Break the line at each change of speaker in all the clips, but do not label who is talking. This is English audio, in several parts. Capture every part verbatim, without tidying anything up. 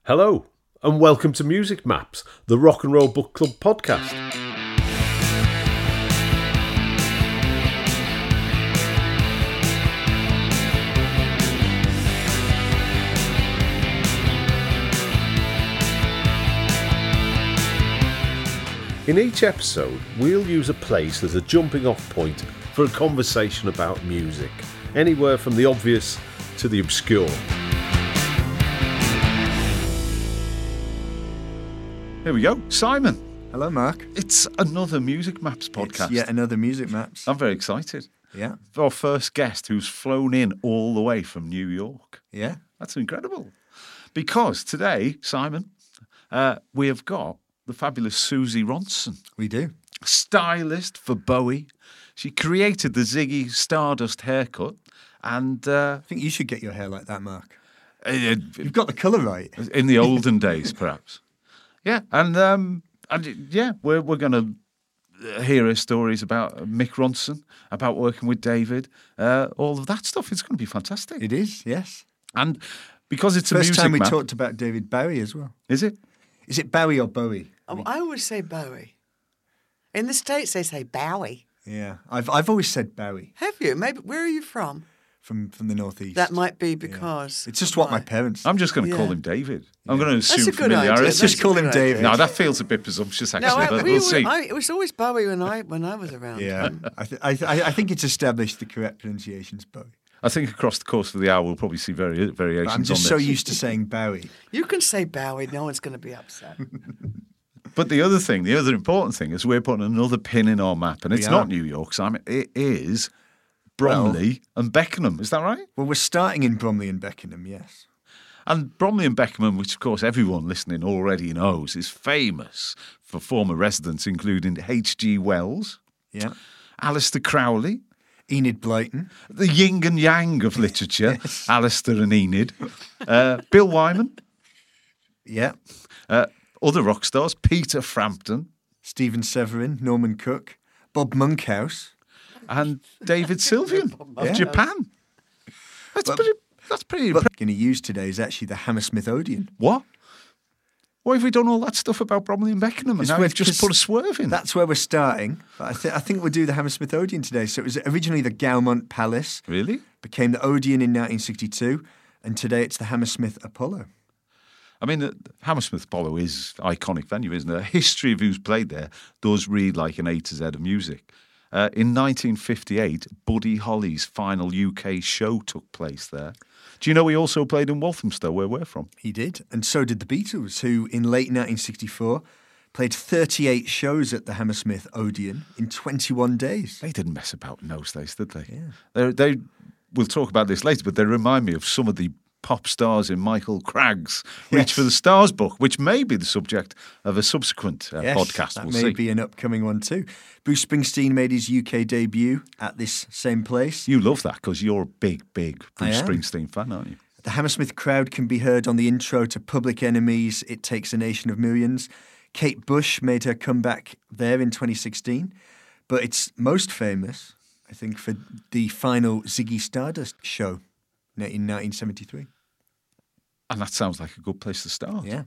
Hello, and welcome to Music Maps, the Rock and Roll Book Club podcast. In each episode, we'll use a place as a jumping off point for a conversation about music, anywhere from the obvious to the obscure.
Here we go. Simon.
Hello, Mark.
It's another Music Maps podcast.
It's yet another Music Maps.
I'm very excited.
Yeah.
Our first guest who's flown in all the way from New York.
Yeah.
That's incredible. Because today, Simon, uh, we have got the fabulous Susie Ronson.
We do.
Stylist for Bowie. She created the Ziggy Stardust haircut. And uh,
I think you should get your hair like that, Mark.
uh,
You've got the colour right.
in the olden days, perhaps. Yeah, and um, and yeah, we're we're going to hear her stories about Mick Ronson, about working with David, uh, all of that stuff. It's going to be fantastic.
It is, yes.
And because it's a
First
music
time we
map,
talked about David Bowie as well.
is it?
Is it Bowie or Bowie?
Oh, I always say Bowie. In the States, they say Bowie.
Yeah, I've I've always said Bowie
Have you? Maybe. Where are you from?
from from the northeast.
That might be because
It's just what my
Right.
parents.
I'm just going to
Yeah.
call him David. I'm going to
That's
assume
a good idea.
familiarity.
Let's just
That's a
call him
good
David.
idea.
No, that feels a bit presumptuous, actually,
No, I,
but
we
we'll
were-
see.
I, it was always Bowie when I when I was around.
Yeah,
Um,
I, th- I, th- I think it's established the correct pronunciation's Bowie.
I think across the course of the hour we'll probably see vari- variations
But I'm just
on
so
this.
used to saying Bowie.
you can say Bowie. No one's going to be upset.
But the other thing, the other important thing is we're putting another pin in our map, and
We
it's
are.
not New York, Simon. It is Bromley and Beckenham. Is that right?
Well, we're starting in Bromley and Beckenham, yes.
And Bromley and Beckenham, which of course everyone listening already knows, is famous for former residents including H G Wells,
Yeah.
Alistair Crowley,
Enid Blyton.
the yin and yang of literature, Alistair and Enid, uh, Bill Wyman,
Yeah.
uh, other rock stars, Peter Frampton,
Stephen Severin, Norman Cook, Bob Monkhouse.
and David Sylvian of
Yeah.
Japan. That's
But-
pretty. That's pretty.
What
Impre-
we're going to use today is actually the Hammersmith Odeon.
what? Why have we done all that stuff about Bromley and Beckenham, and
It's
now
where-
you've just
'cause
put a swerve in?
That's where we're starting. But I, th- I think we'll do the Hammersmith Odeon today. So it was originally the Gaumont Palace,
Really?
became the Odeon in nineteen sixty-two, and today it's the Hammersmith Apollo.
I mean, the Hammersmith Apollo is iconic venue, isn't it? The history of who's played there does read like an A to Z of music. Uh, in nineteen fifty-eight, Buddy Holly's final U K show took place there. Do you know he also played in Walthamstow, where we're from?
He did, and so did the Beatles, who in late nineteen sixty-four played thirty-eight shows at the Hammersmith Odeon in twenty-one days.
They didn't mess about in those days, did they? Yeah. They, they, we'll talk about this later, but they remind me of some of the pop stars in Michael Cragg's Reach
Yes.
for the Stars book, which may be the subject of a subsequent uh,
Yes,
podcast.
that
We'll
may
see.
be an upcoming one too. Bruce Springsteen made his U K debut at this same place.
You love that because you're a big, big
I
Bruce
am.
Springsteen fan, aren't you?
The Hammersmith crowd can be heard on the intro to Public Enemy's It Takes a Nation of Millions. Kate Bush made her comeback there in twenty sixteen, but it's most famous, I think, for the final Ziggy Stardust show in nineteen seventy-three.
And that sounds like a good place to start.
Yeah.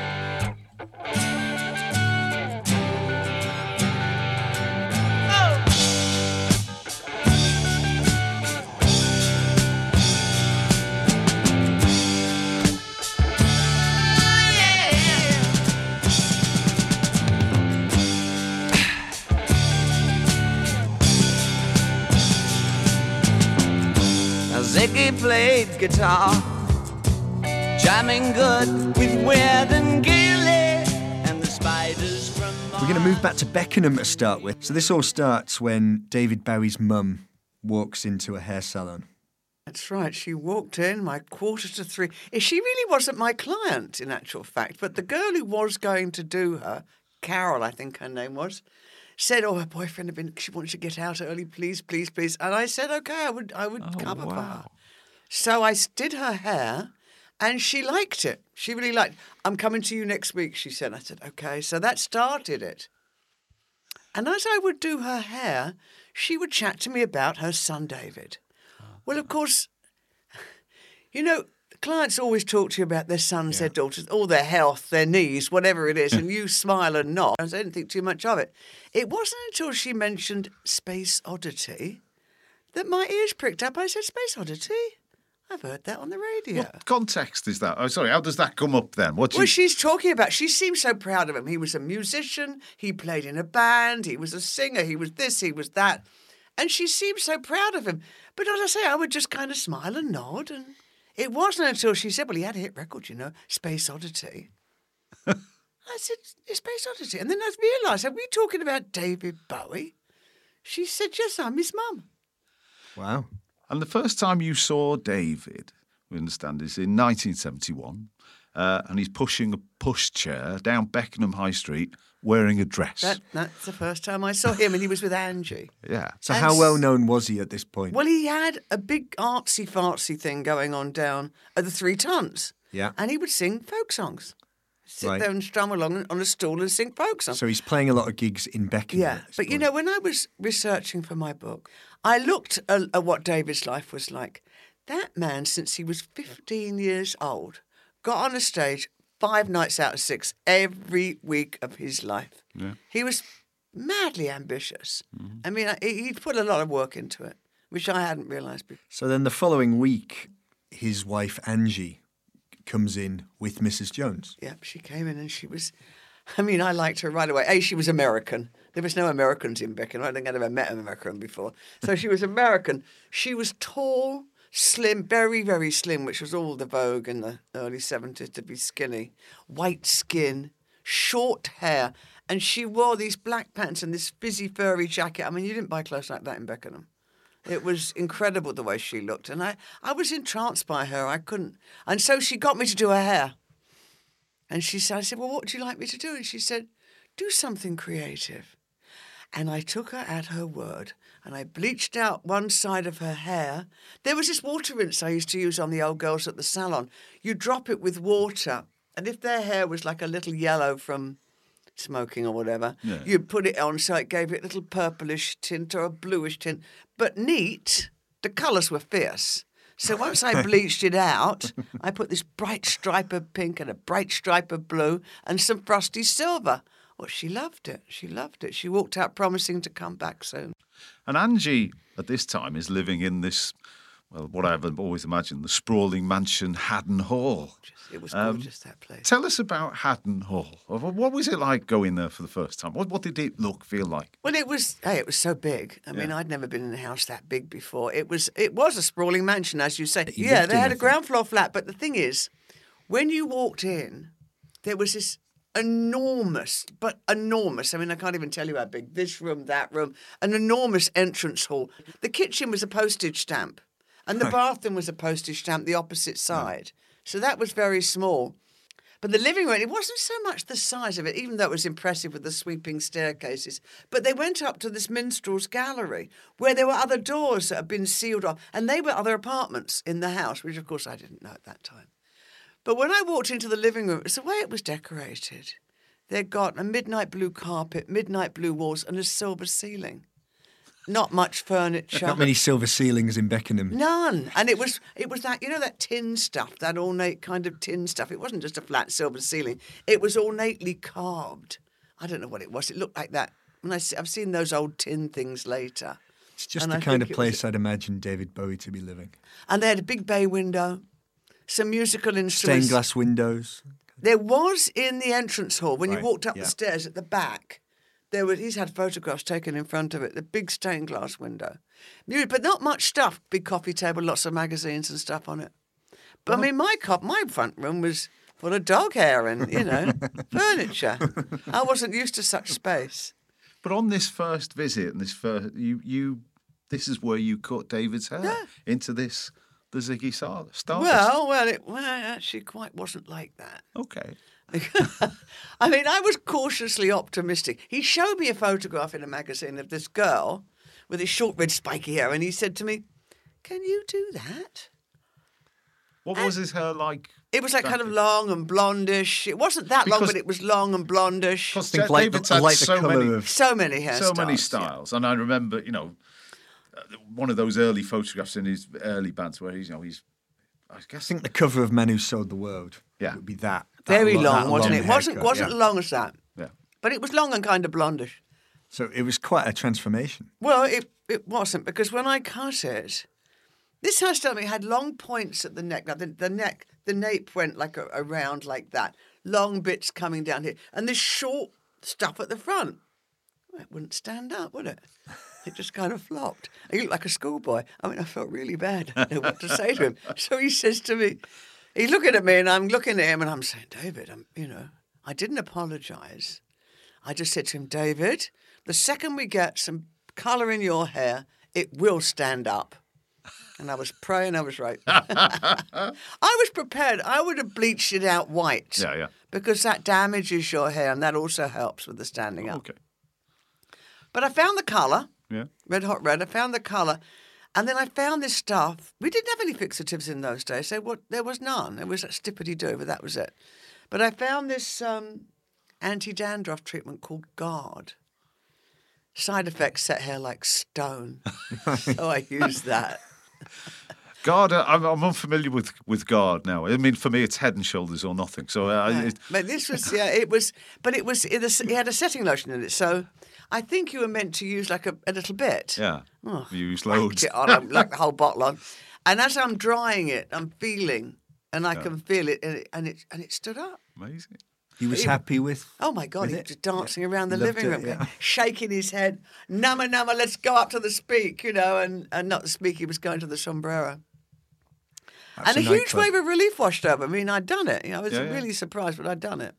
Now Ziggy played guitar, jamming good with Weird and Gilly and the spiders from
We're going to move back to Beckenham to start with. So this all starts when David Bowie's mum walks into a hair salon.
That's right. She walked in my quarter to three. Eh, She really wasn't my client, in actual fact, but the girl who was going to do her, Carol, I think her name was, said, "Oh, her boyfriend had been. She wanted to get out early. Please, please, please." And I said, "Okay, I would, I would
Oh,
cover for
wow.
her." So I s- did her hair, and she liked it. She really liked. "I'm coming to you next week," she said. I said, "Okay." So that started it. And as I would do her hair, she would chat to me about her son David. Well, of course, you know, clients always talk to you about their sons, their daughters, all their health, their knees, whatever it is, and you smile and nod. I didn't think too much of it. It wasn't until she mentioned Space Oddity that my ears pricked up. I said, Space Oddity? I've heard that on the radio.
What context is that? Oh, sorry, how does that come up then? What
Well, she's talking about, she seemed so proud of him. He was a musician, he played in a band, he was a singer, he was this, he was that. And she seemed so proud of him. But as I say, I would just kind of smile and nod. And it wasn't until she said, well, he had a hit record, you know, Space Oddity. I said, it's Space Oddity. And then I realised, are we talking about David Bowie? She said, yes, I'm his mum.
Wow.
And the first time you saw David, we understand, is in nineteen seventy-one, uh, and he's pushing a pushchair down Beckenham High Street wearing a dress.
That, that's the first time I saw him, and he was with Angie.
Yeah.
So
And
how
s-
well known was he at this point?
Well, he had a big artsy-fartsy thing going on down at the Three Tons.
Yeah.
And he would sing folk songs. Sit
Right.
there and strum along on a stool and sing folk songs.
So he's playing a lot of gigs in Beckenham.
Yeah,
at this
but you
point.
know, when I was researching for my book, I looked at, at what David's life was like. That man, since he was fifteen years old, got on a stage five nights out of six every week of his life.
Yeah.
He was madly ambitious. I mean, I- he- he'd put a lot of work into it, which I hadn't realised before.
So then the following week, his wife Angie comes in with Missus Jones.
Yep, she came in and she was, I mean, I liked her right away. A, she was American. There was no Americans in Beckenham. I don't think I'd ever met an American before. So she was American. She was tall, slim, very, very slim, which was all the vogue in the early seventies, to be skinny. White skin, short hair. And she wore these black pants and this fizzy, furry jacket. I mean, you didn't buy clothes like that in Beckenham. It was incredible the way she looked. And I, I was entranced by her. I couldn't. And so she got me to do her hair. And she said, I said, well, what would you like me to do? And she said, do something creative. And I took her at her word. And I bleached out one side of her hair. There was this water rinse I used to use on the old girls at the salon. You drop it with water. And if their hair was like a little yellow from smoking or whatever,
Yeah.
you'd put it on so it gave it a little purplish tint or a bluish tint. But neat, the colours were fierce. So once I bleached it out, I put this bright stripe of pink and a bright stripe of blue and some frosty silver. Well, she loved it. She loved it. She walked out promising to come back soon.
And Angie, at this time, is living in this, well, what I've always imagined, the sprawling mansion Haddon Hall.
It was
Um,
gorgeous, that place.
Tell us about Haddon Hall. What was it like going there for the first time? What, what did it look, feel like?
Well, it was. Hey, it was so big. I mean,
Yeah.
I'd never been in a house that big before. It was. It was a sprawling mansion, as you say.
you
Yeah,
lived
they
in,
had
I
a ground floor flat. But the thing is, when you walked in, there was this enormous, but enormous. I mean, I can't even tell you how big. This room, that room, an enormous entrance hall. The kitchen was a postage stamp, and the bathroom was a postage stamp the opposite side. So that was very small. But the living room, it wasn't so much the size of it, even though it was impressive with the sweeping staircases. But they went up to this minstrel's gallery where there were other doors that had been sealed off. And they were other apartments in the house, which, of course, I didn't know at that time. But when I walked into the living room, it's the way it was decorated. They'd got a midnight blue carpet, midnight blue walls, and a silver ceiling. Not much furniture.
Not many silver ceilings in Beckenham.
None. And it was it was that, you know, that tin stuff, that ornate kind of tin stuff. It wasn't just a flat silver ceiling. It was ornately carved. I don't know what it was. It looked like that. When I see, I've seen those old tin things later.
It's just
And
the
I
kind
think
of
it was-
place I'd imagine David Bowie to be living.
And they had a big bay window, some musical instruments.
Stained glass windows.
There was in the entrance hall, when
Right,
you walked up
yeah.
the stairs at the back, there were, he's had photographs taken in front of it, the big stained glass window. Mu- But not much stuff, big coffee table, lots of magazines and stuff on it. But I mean, my cop, my front room was full of dog hair and, you know, furniture. I wasn't used to such space.
But on this first visit and this first, you, you, this is where you cut David's hair
Yeah.
into this, the Ziggy Star- Stardust.
Well, well, it well, it actually quite wasn't like that.
Okay.
I mean, I was cautiously optimistic. He showed me a photograph in a magazine of this girl with this short red spiky hair, and he said to me, "Can you do that?"
What was his hair like?
It was like kind of long and blondish. It wasn't that long,
Because-
but it was long and blondish.
Because
Think like
David's
the-
had
like the
so
colour
many,
of-
So many hairstyles.
so many
yeah.
styles, and I remember, you know, uh, one of those early photographs in his early bands where he's, you know, he's I guess
I think the cover of Men Who Sold the World
Yeah.
would be that. that
Very
lo-
long,
that
wasn't it? wasn't
haircut,
wasn't
yeah.
long as that,
yeah.
but it was long and kind of blondish.
So it was quite a transformation.
Well, it it wasn't, because when I cut it, this hairstyle it had long points at the neck. Now the, the neck, the nape went like a, around like that, long bits coming down here, and this short stuff at the front. Well, it wouldn't stand up, would it? It just kind of flopped. He looked like a schoolboy. I mean, I felt really bad. I didn't know what to say to him. So he says to me, he's looking at me, and I'm looking at him, and I'm saying, David, I'm, you know, I didn't apologise. I just said to him, David, the second we get some colour in your hair, it will stand up. And I was praying I was right. I was prepared. I would have bleached it out white.
Yeah, yeah.
Because that damages your hair, and that also helps with the standing up.
Okay.
But I found the colour,
Yeah.
red hot red. I found the colour. And then I found this stuff. We didn't have any fixatives in those days. So what, there was none. It was that stippity-doo, but that was it. But I found this um, anti-dandruff treatment called Guard. Side effects, set hair like stone. So I used that.
Guard, uh, I'm, I'm unfamiliar with, with Guard now. I mean, for me, it's Head and Shoulders or nothing. So uh,
Yeah.
it,
But this was, yeah, it was, but it was, it, it had a setting lotion in it. So I think you were meant to use like a, a little bit.
yeah,
Oh,
you use
whacked
loads.
it on, I'm like the whole bottle on. And as I'm drying it, I'm feeling, and I can feel it, and it, and it, and it stood up.
Amazing.
He was
He-
happy with.
Oh my God,
with
he
it?
was just dancing around the
He loved
living
it,
room,
yeah.
shaking his head, numma numma, let's go up to the speak, you know, and, and not the speak, he was going to the sombrero.
That's
and a,
a
huge
nightclub.
wave of relief washed over me, and I'd done it. You know, I was
Yeah, yeah.
really surprised, but I'd done it.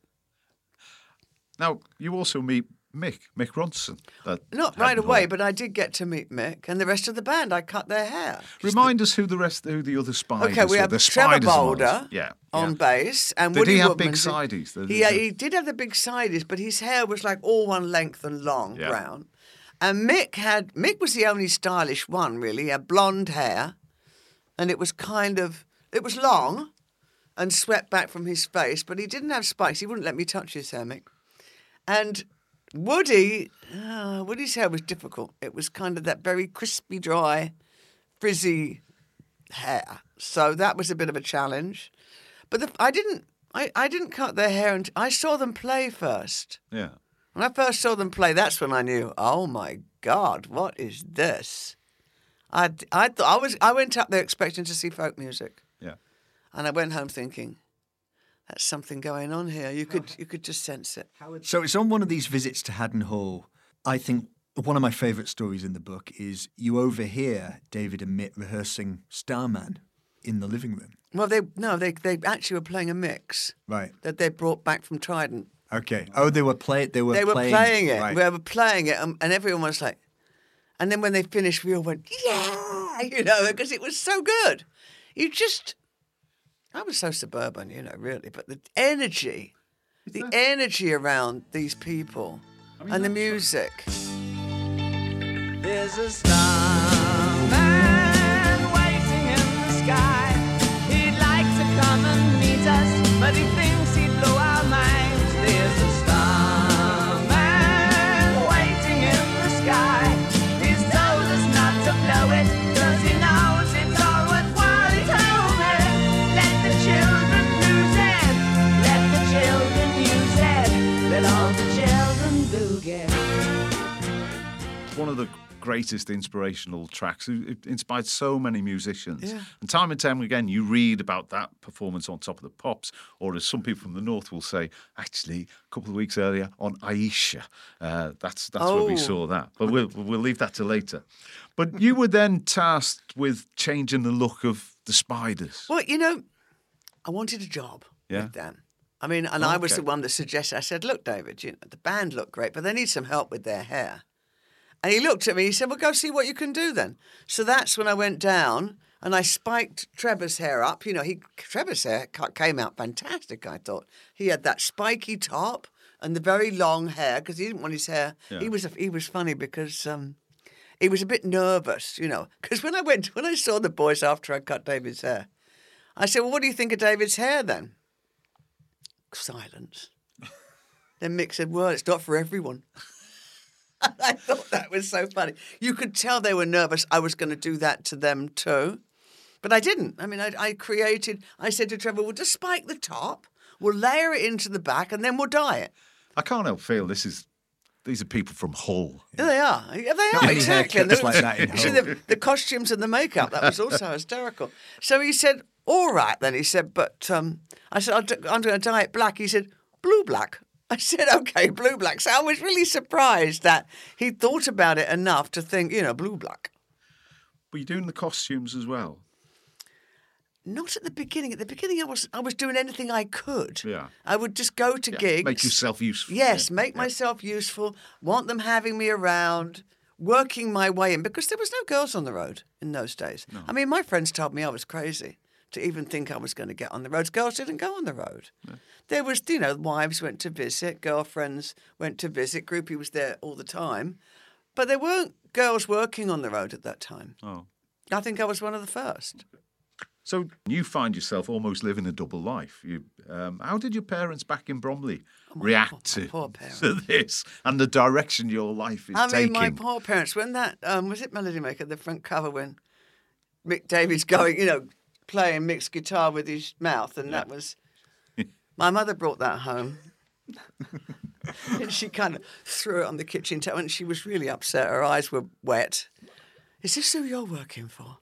Now, you also meet Mick, Mick Ronson. that
Not
Head
right
and
away,
Hall.
but I did get to meet Mick and the rest of the band. I cut their hair.
Remind us who the rest, who the other spiders
Okay, we
were.
have
the
Trevor
spiders ones.
Boulder
Yeah,
on
yeah.
bass, and
Did
Woody
he have
Woodman
big
did-
sides? The-
He, uh, he did have the big sides, but his hair was like all one length and long,
Yeah.
brown. And Mick had Mick was the only stylish one, really. He had blonde hair, and it was kind of it was long, and swept back from his face, but he didn't have spikes. He wouldn't let me touch his hair, Mick. And Woody, uh, Woody's hair was difficult. It was kind of that very crispy, dry, frizzy hair. So that was a bit of a challenge. But the, I didn't, I, I didn't cut their hair until I saw them play first.
Yeah.
When I first saw them play, that's when I knew, oh my God, what is this? I, I thought I was, I went up there expecting to see folk music,
Yeah.
and I went home thinking, that's something going on here. You could, you could just sense it.
So it's on one of these visits to Haddon Hall. I think one of my favourite stories in the book is you overhear David and Mick rehearsing Starman in the living room.
Well, they no, they they actually were playing a mix
Right.
that they brought back from Trident.
Okay. Oh, they were play. They were.
They were
playing,
playing it.
Right.
We were playing it, and, and everyone was like, and then when they finished, we all went, yeah, you know, because it was so good. You just, I was so suburban, you know, really, but the energy, the energy around these people and the music.
There's a starman waiting in the sky. He'd like to come and meet us, but he thinks he'd blow our minds. There's a starman waiting in the sky. He's told us not to blow it, 'cause he knows it's all worthwhile. He told me, let the children lose it, let the children use it, let all the children boogie.
One of the greatest inspirational tracks. It inspired so many musicians.
Yeah.
And time and time again, you read about that performance on Top of the Pops, or as some people from the North will say, actually, a couple of weeks earlier on Aisha. Uh, that's that's where we
Oh.
saw that. But we'll, we'll leave that to later. But you were then tasked with changing the look of the Spiders.
Well, you know, I wanted a job
Yeah.
with them. I mean, and I was
Okay.
the one that suggested, I said, look, David, you know, the band look great, but they need some help with their hair. And he looked at me, he said, well, go see what you can do then. So that's when I went down and I spiked Trevor's hair up. You know, he Trevor's hair cut- came out fantastic, I thought. He had that spiky top and the very long hair because he didn't want his hair.
Yeah.
He was a, he was funny because um, he was a bit nervous, you know. Because when I went, when I saw the boys after I cut David's hair, I said, well, what do you think of David's hair then? Silence. Then Mick said, well, it's not for everyone. I thought that was so funny. You could tell they were nervous. I was going to do that to them too. But I didn't. I mean, I, I created, I said to Trevor, we'll just spike the top, we'll layer it into the back, and then we'll dye it.
I can't help feel this is these are people from Hull.
Yeah, they are. Yeah, they
Not
are,
many
exactly. And
haircuts
there
like
was-
that in
you see,
Hull.
the, the costumes and the makeup, that was also hysterical. So he said, all right, then. He said, but um, I said, I'll d- I'm going to dye it black. He said, blue-black. I said, okay, blue-black. So I was really surprised that he thought about it enough to think, you know, blue-black.
Were you doing the costumes as well?
Not at the beginning. At the beginning, I was I was doing anything I could.
Yeah.
I would just go to
Yeah,
gigs.
make yourself useful.
Yes,
Yeah.
make
Yeah.
myself useful, want them having me around, working my way in, because there was no girls on the road in those days. I mean, my friends told me I was crazy to even think I was going to get on the roads. Girls didn't go on the road. There was, you know, wives went to visit, girlfriends went to visit, groupie was there all the time. But there weren't girls working on the road at that time.
Oh.
I think I was one of the first.
So you find yourself almost living a double life. You, um, how did your parents back in Bromley react
poor-
to,
my poor parents.
to this and the direction your life is
I mean,
taking?
my poor parents, when that, um, was it Melody Maker, the front cover, when Mick Davies going, you know, playing Mick's guitar with his mouth, and that was, my mother brought that home. And she kind of threw it on the kitchen table, and she was really upset. Her eyes were wet. Is this who you're working for?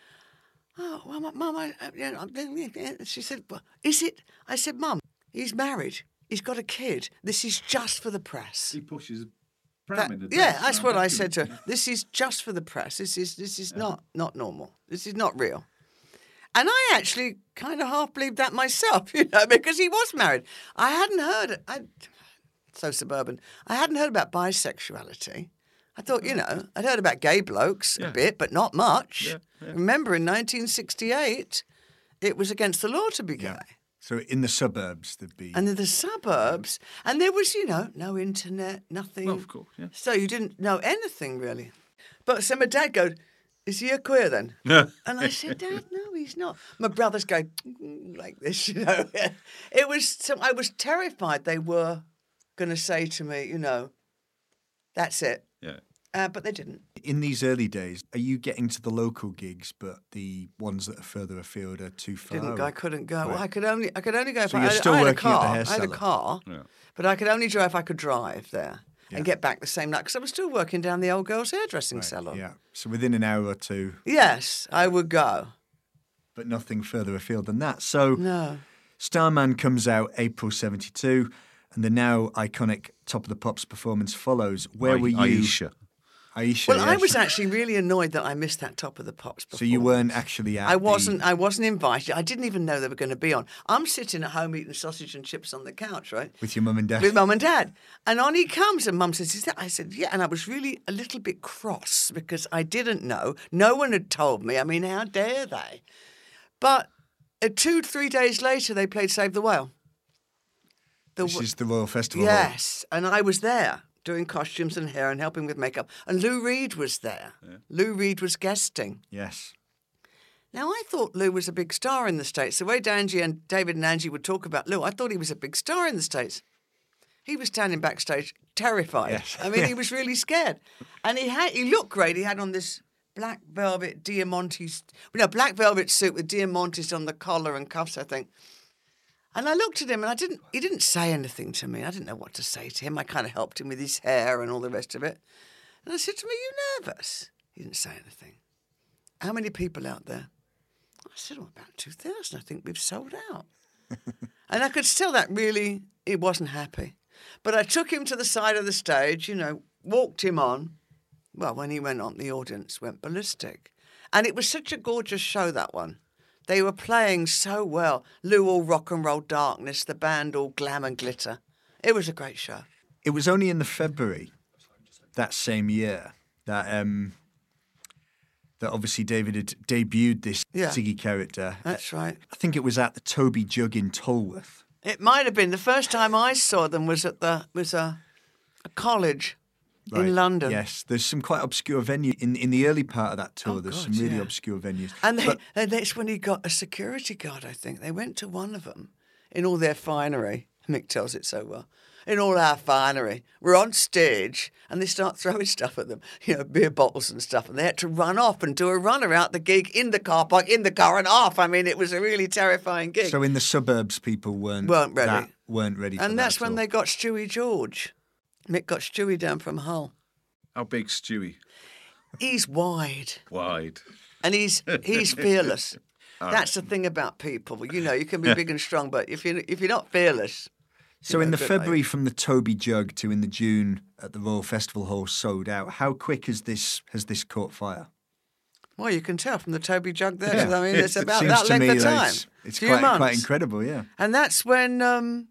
Oh, well, Mum, I, I, you know, she said, well, is it? I said, Mum, he's married. He's got a kid. This is just for the press.
He pushes a pram
That-
in the
yeah,
dress,
that's
I
what I
bet
said
you-
to her. This is just for the press. This is this is not not normal. This is not real. And I actually kind of half believed that myself, you know, because he was married. I hadn't heard. I so suburban. I hadn't heard about bisexuality. I thought, you know, I'd heard about gay blokes
Yeah.
a bit, but not much.
Yeah, yeah.
Remember, in nineteen sixty-eight, it was against the law to be gay.
Yeah. So in the suburbs, there'd be.
And in the suburbs, and there was, you know, no internet, nothing.
Well, of course, yeah.
So you didn't know anything really. But so my dad goes, is he a queer then?
Yeah.
And I said, Dad, no, he's not. My brothers go "Mm," like this, you know. It was, so I was terrified they were going to say to me, you know, that's it.
Yeah.
Uh, but they didn't.
In these early days, are you getting to the local gigs, but the ones that are further afield are too far?
Didn't go. I couldn't go. Well,
Right.
I could only I could only go if
So
I,
you're
I,
still
I had a
working at the
car.
hair
I had a
salon?
car,
Yeah.
but I could only drive if I could drive there
Yeah.
and get back the same night because I was still working down the old girls' hairdressing
Right,
salon.
Yeah. So within an hour or two,
Yes, I would go.
but nothing further afield than that. So
No.
Starman comes out April seventy-two, and the now iconic Top of the Pops performance follows. Where
Ai-
were you?
Aisha.
Aisha.
Well, I
yes.
was actually really annoyed that I missed that Top of the Pops.
So you
performance.
weren't actually at
I
the-
wasn't. I wasn't invited. I didn't even know they were going to be on. I'm sitting at home eating sausage and chips on the couch, right,
with your mum and dad.
with Mum and Dad. And on he comes, and Mum says, "Is that?" I said, "Yeah." And I was really a little bit cross because I didn't know. No one had told me. I mean, how dare they? But uh, two, three days later, they played "Save the Whale." The
This
w-
is the Royal Festival.
Yes, and I was there doing costumes and hair and helping with makeup. And Lou Reed was there. Lou Reed was guesting.
Yes.
Now, I thought Lou was a big star in the States. The way Angie and David and Angie would talk about Lou, I thought he was a big star in the States. He was standing backstage terrified.
Yes.
I mean, he was really scared. And he had he looked great. He had on this black velvet Diamantes, no, black velvet suit with Diamantes on the collar and cuffs, I think. And I looked at him and I didn't, he didn't say anything to me. I didn't know what to say to him. I kind of helped him with his hair and all the rest of it. And I said to him, "Are you nervous?" He didn't say anything. "How many people out there?" I said, "Oh, about two thousand. I think we've sold out." And I could tell that really, he wasn't happy. But I took him to the side of the stage, you know, walked him on. Well, when he went on, the audience went ballistic. And it was such a gorgeous show, that one. They were playing so well. Lou all rock and roll darkness, the band all glam and glitter. It was a great show.
It was only in the February that same year that um, that obviously David had debuted this
Yeah.
Ziggy character.
That's right.
I think it was at the Toby Jug in Tolworth.
It might have been the first time I saw them was at the was a, a college
Right.
in London.
Yes, there's some quite obscure venue in in the early part of that tour.
Oh,
there's
God,
some really
yeah.
obscure venues.
And, they,
But-
and that's when he got a security guard, I think. They went to one of them in all their finery. Mick tells it so well. in all our finery. We're on stage and they start throwing stuff at them, you know, beer bottles and stuff. And they had to run off and do a runner out the gig in the car park, in the car and off. I mean, it was a really terrifying gig.
So in the suburbs, people weren't
Weren't ready.
that- weren't ready. For
and
that
that's
at
when
all.
they got Stewie George. Mick got Stewie down from Hull.
How big Stewie?
He's wide
Wide.
and he's he's fearless. That's the thing about people. You know, you can be big and strong, but if you if you're not fearless.
So
you
in
know,
the
good, mate.
February from the Toby Jug to in the June at the Royal Festival Hall sold out. How quick has this has this caught fire?
Well, you can tell from the Toby Jug there. I mean, it's about
Seems
that
to
length
me
of
that
time.
It's, it's
Few
quite
months.
quite incredible, yeah.
And that's when um,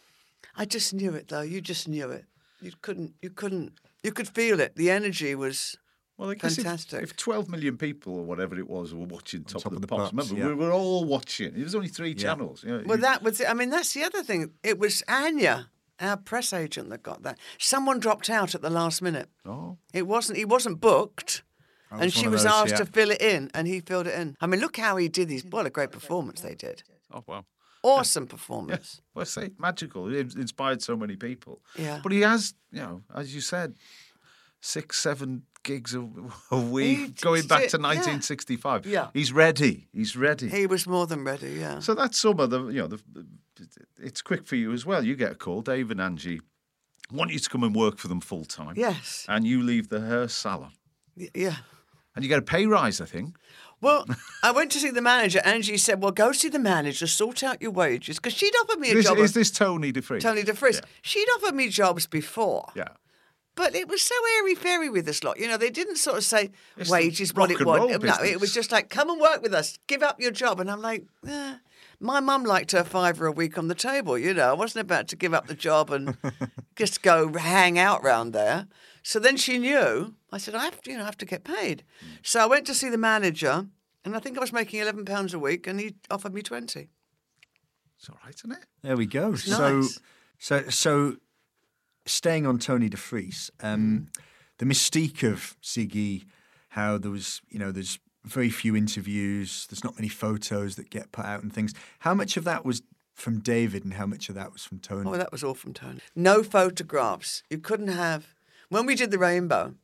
I just knew it, though. You just knew it. You couldn't. You couldn't. You could feel it. The energy was.
Well, I guess if,
Fantastic.
if twelve million people or whatever it was were watching Top,
Top
of
of
the,
the
Pops,
Pops,
remember,
yeah.
we were all watching. It was only three channels. You know,
Well,
you-
that was it. I mean, that's the other thing. It was Anya, our press agent, that got that. Someone dropped out at the last minute.
Oh.
It wasn't. He wasn't booked.
I
And
was
she
one of
was
those,
asked
yeah.
to fill it in, and he filled it in. I mean, look how he did these. What a great performance they did.
Oh, wow.
Awesome performance.
Well, I say magical. It inspired so many people.
Yeah.
But he has, you know, as you said, six, seven gigs a, a week
He
going back to
did- yeah.
nineteen sixty-five.
Yeah.
He's ready. He's ready.
He was more than ready, yeah.
So that's some of the, you know, the, it's quick for you as well. You get a call, Dave and Angie want you to come and work for them full time.
Yes.
And you leave the hair salon.
Y- Yeah.
And you get a pay rise, I think.
Well, I went to see the manager. Angie said, well, go see the manager, sort out your wages. Because she'd offered me a
Is,
job.
is this Tony DeFries?
Tony DeFries.
Yeah.
She'd offered me jobs before.
Yeah.
But it was so airy-fairy with this lot. You know, they didn't sort of say
It's
wages,
the
what
rock
it
and
was.
roll
No, it
business.
was just like, come and work with us. Give up your job. And I'm like, eh. My mum liked her fiver a week on the table. You know, I wasn't about to give up the job and just go hang out round there. So then she knew. I said, I have to, you know, I have to get paid. So I went to see the manager, and I think I was making eleven pounds a week, and he offered me twenty.
It's all right, isn't it?
There we go.
It's
So,
nice.
so, so, staying on Tony DeFries, um, the mystique of Ziggy, how there was, you know, there's very few interviews, there's not many photos that get put out and things. How much of that was from David, and how much of that was from Tony?
Oh, that was all from Tony. No photographs. You couldn't have. When we did the Rainbow,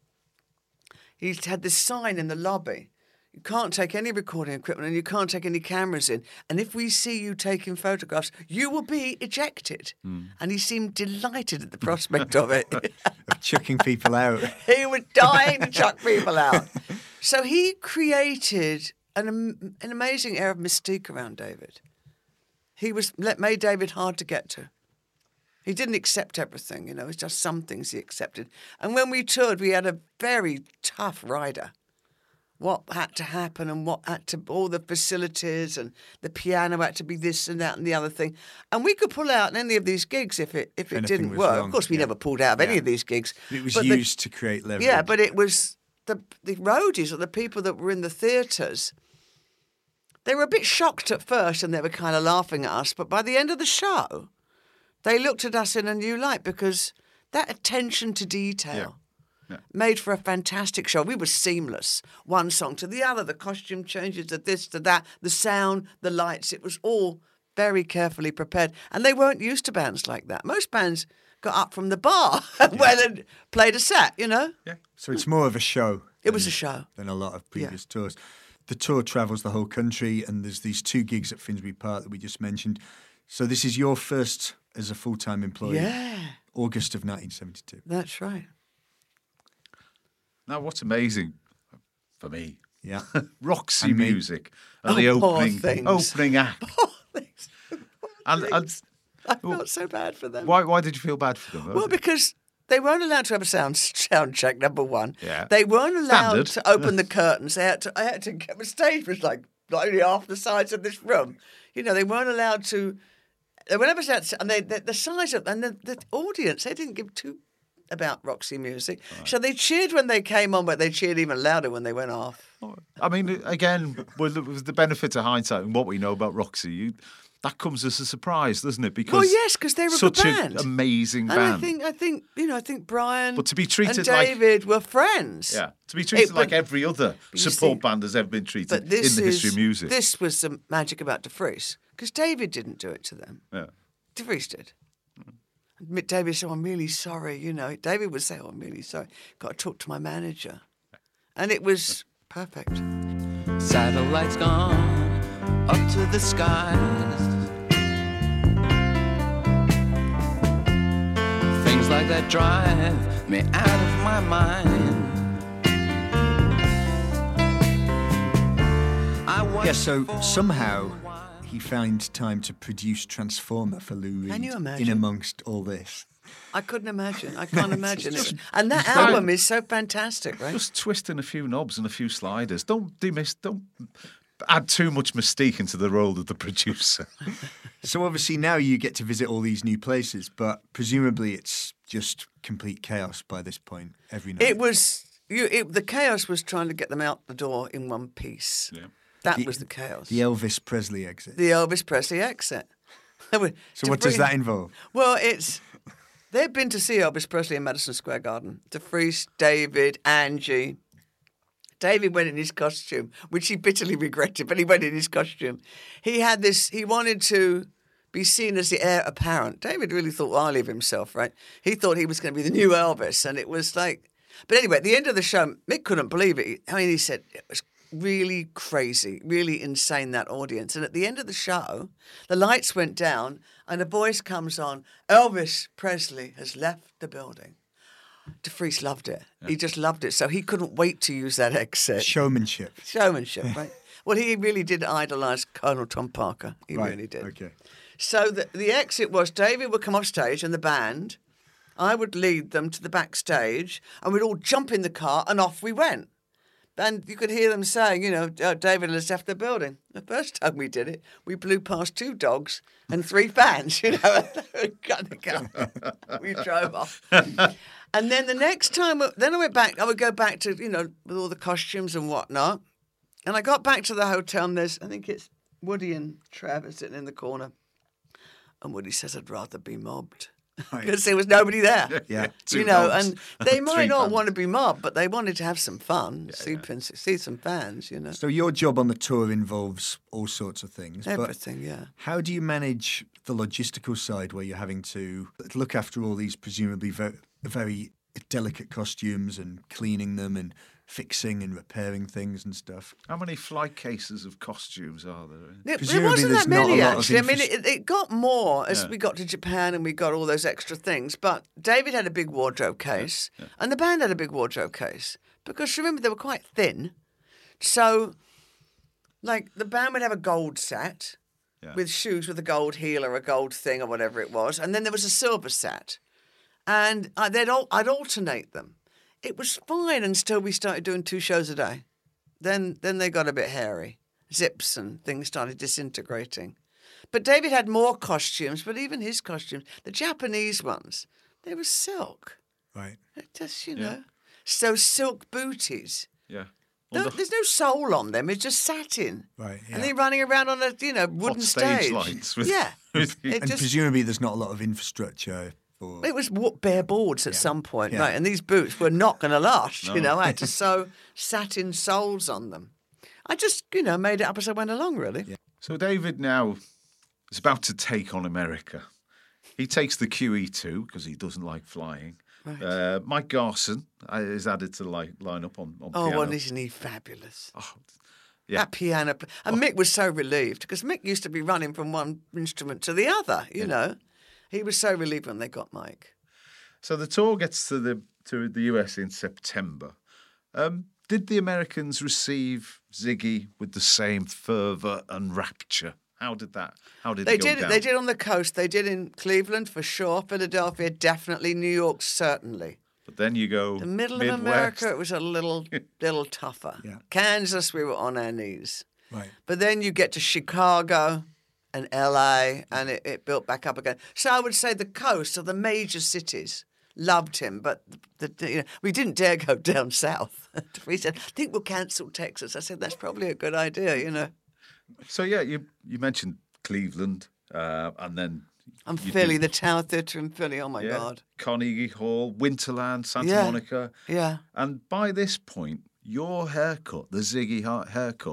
he had this sign in the lobby. You can't take any recording equipment and you can't take any cameras in. And if we see you taking photographs, you will be ejected. And he seemed delighted at the prospect of it.
Of chucking people out.
He was dying to chuck people out. So he created an, am- an amazing air of mystique around David. He was made David hard to get to. He didn't accept everything, you know, it's just some things he accepted. And when we toured, we had a very tough rider. What had to happen and what had to, all the facilities and the piano had to be this and that and the other thing. And we could pull out in any of these gigs if it if it
anything
didn't
was
work.
wrong,
Of course, we
yeah.
never pulled out of any
Yeah.
of these gigs.
It was
But the-
used to create leverage.
yeah, but it was the the roadies or the people that were in the theatres. They were a bit shocked at first and they were kind of laughing at us. But by the end of the show, they looked at us in a new light because that attention to detail
Yeah.
made for a fantastic show. We were seamless, one song to the other, the costume changes to this to that, the sound, the lights. It was all very carefully prepared. And they weren't used to bands like that. Most bands got up from the bar and went and played a set, you know?
Yeah.
So it's more of a show.
It was a show.
Than a lot of previous tours. The tour travels the whole country, and there's these two gigs at Finsbury Park that we just mentioned. So this is your first as a full-time employee.
Yeah,
August of nineteen seventy-two.
that's right.
Now, what's amazing for me,
Yeah.
Roxy
And me.
Music and
Oh,
the
poor
opening
things.
opening act. And, and
I felt so bad for them.
why why did you feel bad for them?
Well, because they weren't allowed to have a sound sound check. Number one,
Yeah.
they weren't allowed
Standard.
to open the curtains. They had to. I had to get the stage was like not only half the size of this room. You know, they weren't allowed to. They weren't allowed to, and they the, the size of and the, the audience. They didn't give two about Roxy Music, so they cheered when they came on, but they cheered even louder when they went off.
I mean, again, with the, with the benefit of hindsight and what we know about Roxy, you, that comes as a surprise, doesn't it? Because
Well, yes, because they were a
such
good band.
an amazing
And
band.
I think, I think, you know, I think Brian
But to be treated
and
like-
David were friends.
yeah, to be treated
It-
like
but-
every other
but you
support
see-
band has ever been treated
But
in
this
the history
is,
of music.
This was the magic about DeFries, because David didn't do it to them.
Yeah.
DeFries did. And David said, oh, I'm really sorry. You know, David would say, oh, I'm really sorry. Got to talk to my manager. And it was perfect.
Satellites gone up to the skies. Things like that drive me out of my mind. I
Yeah, so somehow he found time to produce Transformer for Lou Reed
Can you
in
imagine?
amongst all this.
I couldn't imagine. I can't imagine it. And that
just
album
like-
is so fantastic, right?
Just twisting a few knobs and a few sliders. Don't demiss, don't add too much mystique into the role of the producer.
So obviously now you get to visit all these new places, but presumably it's just complete chaos by this point every night.
It was you. It, the chaos was trying to get them out the door in one piece.
Yeah.
That
The-
was the chaos.
the Elvis Presley exit.
The Elvis Presley exit.
so
To
what does
bring-
that involve?
Well, it's they've been to see Elvis Presley in Madison Square Garden. DeFreeze, David, Angie. David went in his costume, which he bitterly regretted, but he went in his costume. He had this. He wanted to be seen as the heir apparent. David really thought highly of himself, right? He thought he was going to be the new Elvis, and it was like. But anyway, at the end of the show, Mick couldn't believe it. I mean, he said it was really crazy, really insane, that audience. And at the end of the show, the lights went down, and a voice comes on. Elvis Presley has left the building. DeFreeze loved it. He just loved it. So he couldn't wait to use that exit.
Showmanship.
Showmanship, right? Well, he really did idolise Colonel Tom Parker. He
Right,
really did.
okay.
So the, the exit was David would come off stage and the band. I would lead them to the backstage and we'd all jump in the car and off we went. And you could hear them saying, you know, oh, David has left the building. The first time we did it, we blew past two dogs and three fans, you know. Got the car. We drove off. And then the next time, then I went back, I would go back to, you know, with all the costumes and whatnot. And I got back to the hotel and there's, I think it's Woody and Travis sitting in the corner. And Woody says, I'd rather be mobbed. Because there was nobody there.
Yeah.
Two
You know,
dogs.
and they
Three
might not
fans.
want to be mobbed, but they wanted to have some fun, see, prin- see some fans, you know.
So your job on the tour involves all sorts of things. but
Everything, yeah.
How do you manage the logistical side where you're having to look after all these presumably very, very delicate costumes and cleaning them and fixing and repairing things and stuff?
How many flight cases of costumes are there?
It, there
Presumably
wasn't
there's
that
not a
many,
lot of
actually. I mean,
infras-
it, it got more as
Yeah.
we got to Japan and we got all those extra things. But David had a big wardrobe case, and the band had a big wardrobe case. Because remember, they were quite thin. So, like, the band would have a gold set
Yeah.
with shoes with a gold heel or a gold thing or whatever it was. And then there was a silver set. And I, they'd al- I'd alternate them. It was fine until we started doing two shows a day. Then then they got a bit hairy. Zips and things started disintegrating. But David had more costumes, but even his costumes, the Japanese ones, they were silk.
Right.
It just, you
Yeah.
know. So silk booties.
Yeah.
No,
On the
there's no soul on them. It's just satin.
Right, yeah.
And they're running around on a, you know,
hot
wooden
stage,
stage.
lights. With,
yeah.
with
It
And
just,
presumably there's not a lot of infrastructure for...
it was wa- bare boards at some point,
Yeah.
right? And these boots were not going to last,
No.
you know. I had to sew satin soles on them. I just, you know, made it up as I went along, really.
So David now is about to take on America. He takes the Q E two because he doesn't like flying.
Right.
Uh, Mike Garson uh, is added to the li- lineup on, on
Oh,
piano.
well, isn't he fabulous?
Oh, yeah.
That piano. pl- And Mick was so relieved because Mick used to be running from one instrument to the other, you know. He was so relieved when they got Mike.
So the tour gets to the to the U S in September. Um, did the Americans receive Ziggy with the same fervour and rapture? How did that? How did
They
it go
did it.
down?
They did on the coast. They did in Cleveland for sure. Philadelphia, definitely. New York, certainly.
But then you go
The middle
Midwest.
of America, it was a little, little tougher.
Yeah.
Kansas, we were on our knees.
Right.
But then you get to Chicago and L A, and it, it built back up again. So I would say the coast or the major cities loved him, but the, the, you know, we didn't dare go down south. We said, I think we'll cancel Texas. I said, that's probably a good idea, you know.
So yeah, you you mentioned Cleveland, uh, and then
And
you
Philly,
did-
the Tower Theatre in Philly, oh my
yeah,
God.
Carnegie Hall, Winterland, Santa
Yeah.
Monica,
Yeah.
and by this point, your haircut, the Ziggy ha- haircut,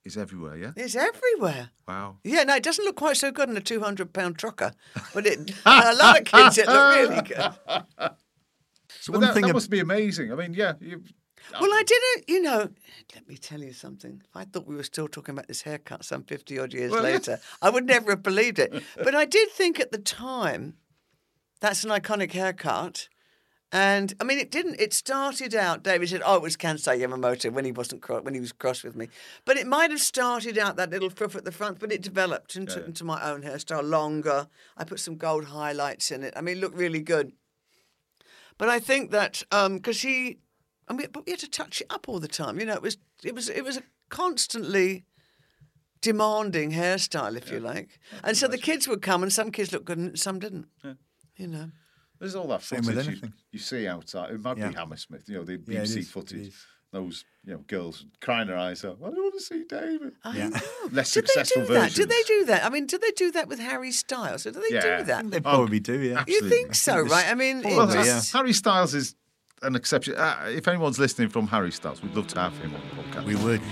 is everywhere, yeah?
It's everywhere.
Wow.
Yeah, no, it doesn't look quite so good in a two hundred pound trucker, but it, a lot of kids, it look really good.
So
But
one
that,
thing
that
ab-
must be amazing. I mean, yeah. You,
Well, I didn't, you know, let me tell you something. If I thought we were still talking about this haircut some fifty odd years
Well, yeah.
later, I would never have believed it. But I did think at the time, that's an iconic haircut. And I mean, it didn't. It started out. David said, "Oh, it was Kansai Yamamoto when he wasn't cro- when he was cross with me." But it might have started out that little fruff at the front, but it developed into
Yeah.
into my own hairstyle, longer. I put some gold highlights in it. I mean, it looked really good. But I think that because he, I mean, but we had to touch it up all the time. You know, it was it was it was a constantly demanding hairstyle, if you like. And so the kids would come, and some kids looked good, and some didn't.
Yeah.
You know.
There's all that
Same with
footage you,
anything.
you see outside. It might
Yeah.
be Hammersmith, you know, the B
Yeah,
B
it
C
is, it
footage.
is.
Those, you know, girls crying their eyes out. I don't want to see David.
I
Yeah.
know.
Less
Did
successful
they do that?
versions.
Did they do that? I mean, did they do that with Harry Styles? Or do they
Yeah.
do that?
They probably do, yeah.
absolutely.
You think so, right? I mean,
Well,
Probably,
it's,
yeah.
Harry Styles is an exception. Uh, if anyone's listening from Harry Styles, we'd love to have him on the podcast.
We would.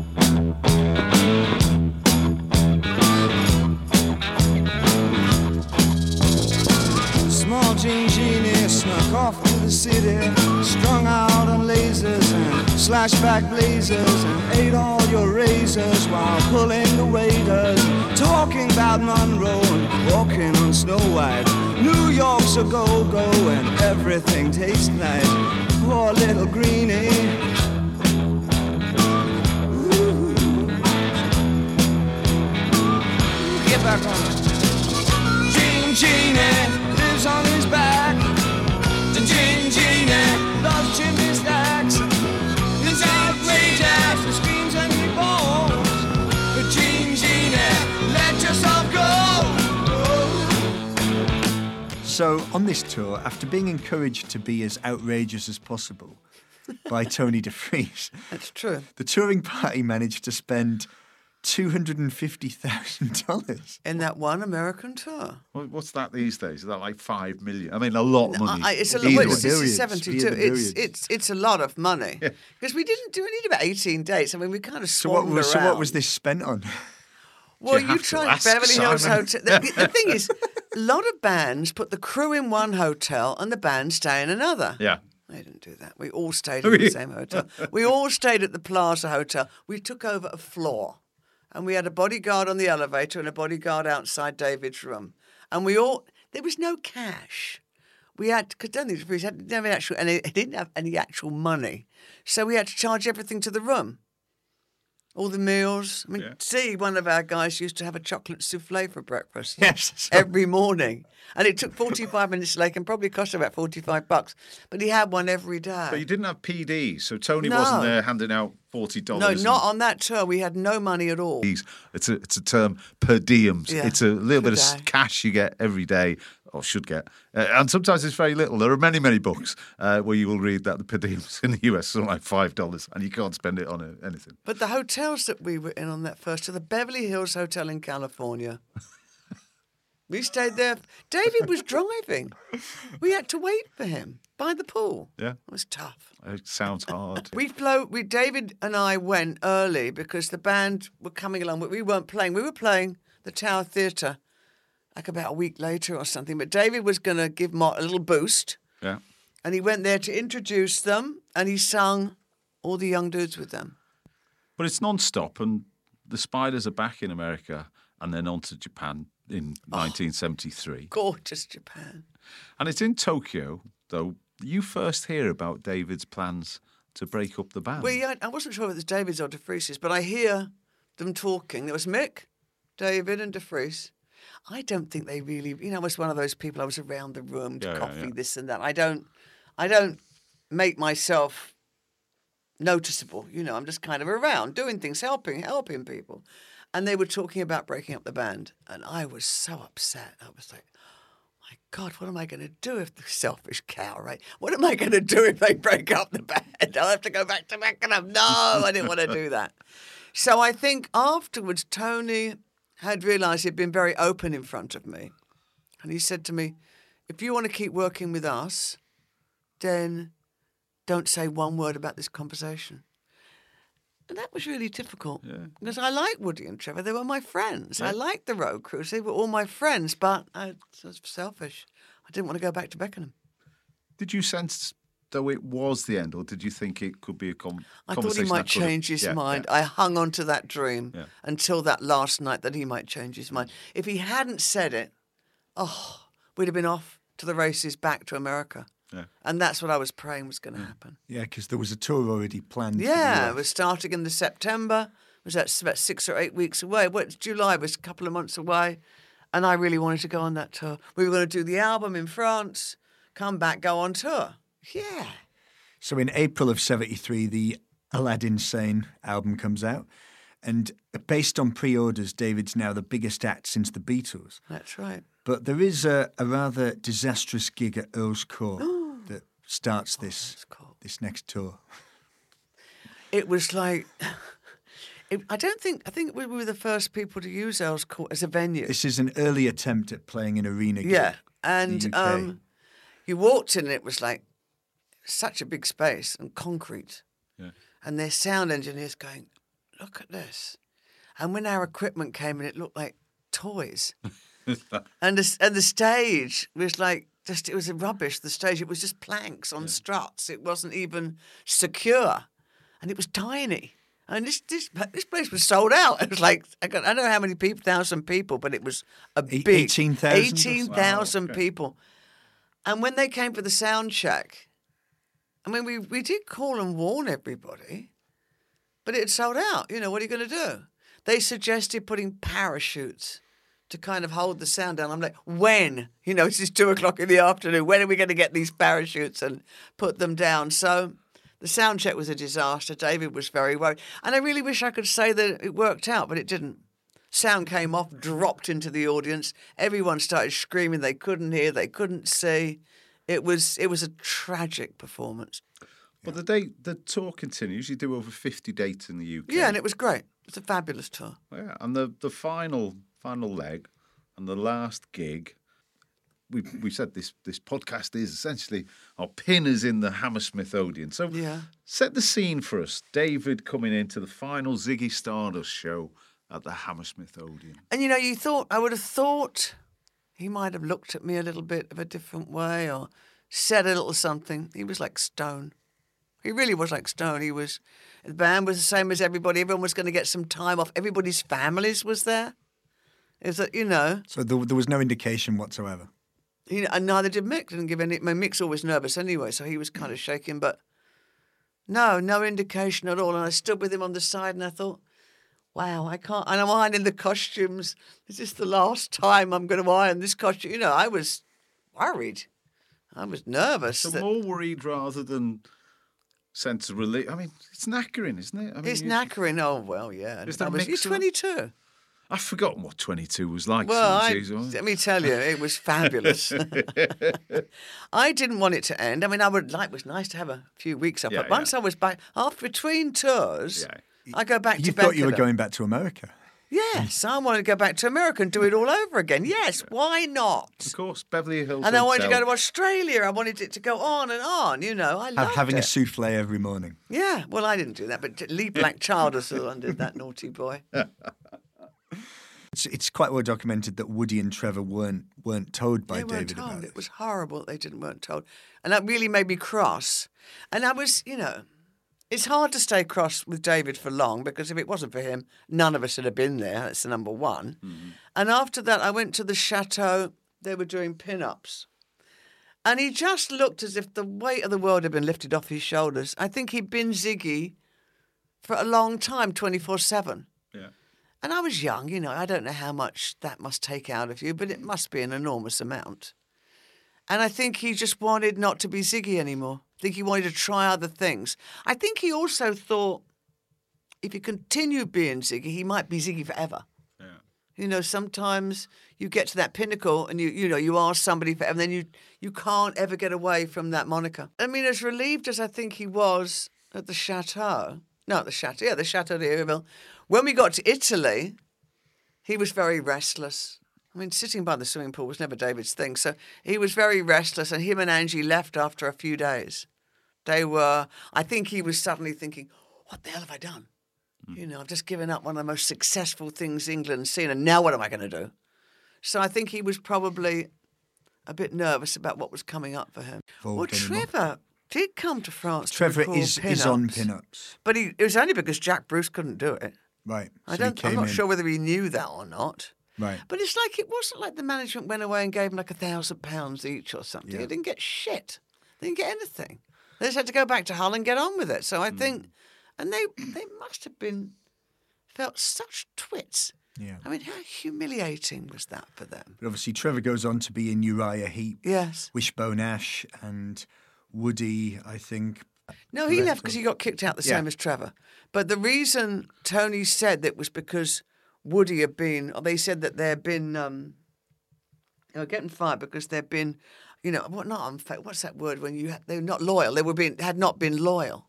Small Jean Genie snuck off to the city, strung out on lasers and slashback blazers, and ate all your razors while pulling the waiters, talking about Monroe and walking on Snow White. New York's a go-go and everything tastes nice. Poor little greenie. Ooh. Get back on it. Jean Genie lives on his back. The Jean Genie loves chimney stacks. He's outrageous, he screams and he bones. But Jean Genie, let yourself go.
So on this tour, after being encouraged to be as outrageous as possible by Tony DeFries,
that's true.
the touring party managed to spend two hundred fifty thousand dollars.
In that one American tour.
What- What's that these days? Is that like five million? I mean, a lot of money.
I, it's a
Either
lot.
way.
It's,
Billions,
it's seventy-two.
via the
It's
billions.
it's it's a lot of money because we didn't do. We need about eighteen dates. I mean, we kind of
So what
swarmed
was so
around.
what was this spent on?
Well,
you
you,
have to
tried
ask,
Beverly Hills
Simon?
Hotel. The, the thing is, a lot of bands put the crew in one hotel and the band stay in another.
Yeah.
They didn't do that. We all stayed in the same hotel. We all stayed at the Plaza Hotel. We took over a floor, and we had a bodyguard on the elevator and a bodyguard outside David's room. And we all there was no cash. We had because don't think we had never actual and it didn't have any actual money, so we had to charge everything to the room. All the meals. I mean,
Yeah.
see, one of our guys used to have a chocolate souffle for breakfast.
Yes. so-
Every morning. And it took forty-five minutes to make and probably cost about forty-five bucks. But he had one every day.
But you didn't have P Ds, so Tony
No.
wasn't there handing out forty
no,
dollars.
not on that tour. We had no money at all.
It's a it's a term per diems.
Yeah,
It's a little
per
bit of
day.
cash you get every day, or should get, uh, and sometimes it's very little. There are many many books uh, where you will read that the per diems in the U S are something like five dollars, and you can't spend it on uh, anything.
But the hotels that we were in on that first tour, the Beverly Hills Hotel in California. We stayed there. David was driving. We had to wait for him by the pool.
Yeah.
It was tough.
It sounds hard.
We flew. We David and I went early because the band were coming along, but we weren't playing. We were playing the Tower Theatre like about a week later or something. But David was going to give Mark a little boost,
Yeah.
and he went there to introduce them, and he sung all the young dudes with them.
But it's non-stop, and the Spiders are back in America, and then on to Japan in nineteen seventy-three.
Gorgeous Japan.
And it's in Tokyo, though, you first hear about David's plans to break up the band.
Well, yeah, I wasn't sure if it was David's or DeFries's, but I hear them talking. There was Mick, David, and DeFries. I don't think they really, you know, I was one of those people. I was around the room, to
Yeah, yeah,
coffee,
yeah.
this and that. I don't, I don't make myself noticeable. You know, I'm just kind of around doing things, helping, helping people. And they were talking about breaking up the band, and I was so upset. I was like, my God, what am I going to do if the selfish cow, right? What am I going to do if they break up the band? I'll have to go back to Beckenham. No, I didn't want to do that. So I think afterwards, Tony had realised he'd been very open in front of me. And he said to me, if you want to keep working with us, then don't say one word about this conversation. And that was really difficult
Yeah.
because I liked Woody and Trevor. They were my friends. I liked the Road Crews. They were all my friends, but I was selfish. I didn't want to go back to Beckenham.
Did you sense, though, it was the end, or did you think it could be a com-
I thought
conversation
he might
that could have-
change his
Yeah,
mind.
yeah.
I hung on to that dream
Yeah.
until that last night that he might change his mind. If he hadn't said it, oh, we'd have been off to the races back to America.
Yeah.
And that's what I was praying was going to happen.
Yeah, because there was a tour already planned. for the
Yeah,
U S.
it was starting in the September. Was that about six or eight weeks away? What July was a couple of months away, and I really wanted to go on that tour. We were going to do the album in France, come back, go on tour. Yeah,
So in April of seventy-three, the Aladdin Sane album comes out. And based on pre-orders, David's now the biggest act since the Beatles.
that's right.
But there is a, a rather disastrous gig at Earl's Court that starts this
That's cool.
this next tour.
It was like, it, I don't think, I think we were the first people to use Earl's Court as a venue.
This is an early attempt at playing an arena gig.
Yeah,
in
and
the U K.
um, you walked in and it was like such a big space and concrete.
Yeah.
And their sound engineers going, look at this. And when our equipment came in, it looked like toys. and, the, and the stage was like, just it was rubbish, the stage. It was just planks on struts. It wasn't even secure. And it was tiny. And this this this place was sold out. It was like, I, got, I don't know how many people, thousand people, but it was a
Eight-
big...
eighteen thousand?
eighteen thousand
Wow, okay.
people. And when they came for the sound check, I mean, we, we did call and warn everybody, but it had sold out. You know, what are you going to do? They suggested putting parachutes to kind of hold the sound down. I'm like, when? You know, it's just two o'clock in the afternoon. When are we going to get these parachutes and put them down? So the sound check was a disaster. David was very worried. And I really wish I could say that it worked out, but it didn't. Sound came off, dropped into the audience. Everyone started screaming. They couldn't hear. They couldn't see. It was it was a tragic performance.
But the day the tour continues. You do over fifty dates in the U K.
Yeah, and it was great. It's a fabulous tour.
Yeah, and the, the final final leg and the last gig, we we said this this podcast is essentially our pin is in the Hammersmith Odeon. So
Yeah.
set the scene for us. David coming into the final Ziggy Stardust show at the Hammersmith Odeon.
And you know, you thought I would have thought he might have looked at me a little bit of a different way or said a little something. He was like stone. He really was like stone. He was. The band was the same as everybody. Everyone was going to get some time off. Everybody's families was there. Is that you know?
So there, there was no indication whatsoever.
You know, and neither did Mick. Didn't give any. My Mick's always nervous anyway, so he was kind of shaking. But no, no indication at all. And I stood with him on the side, and I thought, wow, I can't. And I'm ironing the costumes. Is this the last time I'm going to iron this costume? You know, I was worried. I was nervous.
So
that-
more worried rather than sense of relief. I mean, it's knackering, isn't it? I mean,
it's
you-
knackering. Oh well, yeah.
Is
I
that
was,
mix
he's
of-
twenty-two.
I've forgotten what twenty-two was like.
Well, I,
Susie, so-
let me tell you, it was fabulous. I didn't want it to end. I mean, I would like. It was nice to have a few weeks off.
Yeah,
but once
yeah.
I was back, after between tours,
Yeah.
I go back
You
to
thought you were
Beckenham.
going back to America.
Yes, I wanted to go back to America and do it all over again. Yes, why not?
Of course, Beverly Hills.
And I wanted to
Hotel.
go to Australia. I wanted it to go on and on. You know, I
Have,
loved
having
it.
a souffle every morning.
Yeah, well, I didn't do that, but Lee Black Childerson did that, naughty boy.
It's, it's quite well documented that Woody and Trevor weren't weren't told by
They weren't
David
told.
about
It
it.
was horrible that they didn't weren't told, and that really made me cross. And I was, you know, it's hard to stay cross with David for long because if it wasn't for him, none of us would have been there. That's the number one. And after that, I went to the chateau. They were doing pin-ups. And he just looked as if the weight of the world had been lifted off his shoulders. I think he'd been Ziggy for a long time, twenty-four seven.
Yeah.
And I was young, you know, I don't know how much that must take out of you, but it must be an enormous amount. And I think he just wanted not to be Ziggy anymore. I think he wanted to try other things. I think he also thought if he continued being Ziggy, he might be Ziggy forever.
Yeah.
You know, sometimes you get to that pinnacle and you you know, you are somebody forever, and then you, you can't ever get away from that moniker. I mean, as relieved as I think he was at the Chateau, no, at the Chateau, yeah, the Chateau d'Yonville, when we got to Italy, he was very restless. I mean, sitting by the swimming pool was never David's thing, so he was very restless, and him and Angie left after a few days. They were, I think he was suddenly thinking, what the hell have I done? You know, I've just given up one of the most successful things England's seen, and now what am I going to do? So I think he was probably a bit nervous about what was coming up for him.
Vogue
well,
anymore.
Trevor did come to France.
Trevor
to record
is, is on
pin-ups,
pin-ups.
but he, it was only because Jack Bruce couldn't do it.
Right.
I
So he
don't. I'm
came
not
in.
sure whether he knew that or not.
Right.
But it's like it wasn't like the management went away and gave him like a thousand pounds each or something.
Yeah.
They didn't get shit. They didn't get anything. They just had to go back to Hull and get on with it. So I
Hmm.
think, and they they must have been felt such twits.
Yeah.
I mean, how humiliating was that for them?
But obviously, Trevor goes on to be in Uriah Heep,
Yes.
Wishbone Ash, and Woody, I think.
No, he
Correct.
left because he got kicked out the
Yeah.
same as Trevor. But the reason Tony said that was because Woody had been, or they said that there had been, um, they were getting fired because there'd been, you know, what not unfair, what's that word when you, they were not loyal, they were being, had not been loyal.